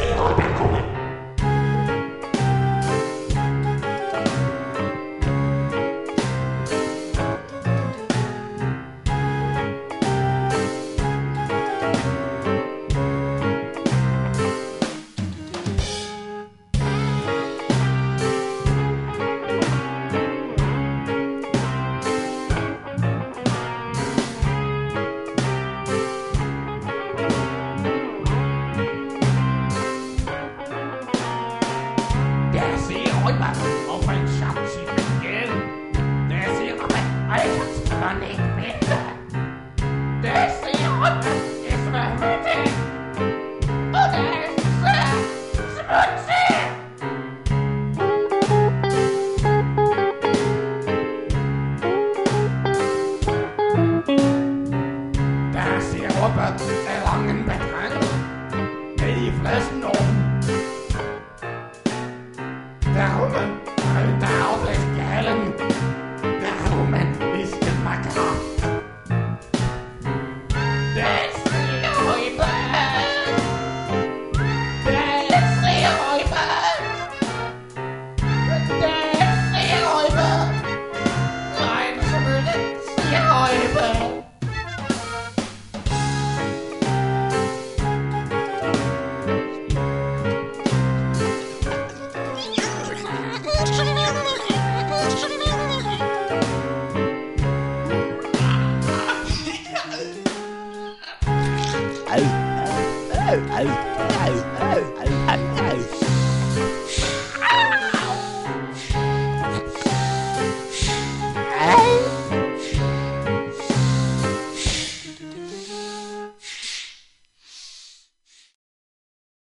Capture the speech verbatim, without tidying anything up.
Rødmand og Frank Schatz i den gade. Der siger Rødmand, og jeg kan man ikke vente. Der siger Rødmand, det er svært med det. Og der er svært smutsigt. Der siger Rødmand, er langen bedreng. Ned i flasken oven. Der er Rødmand.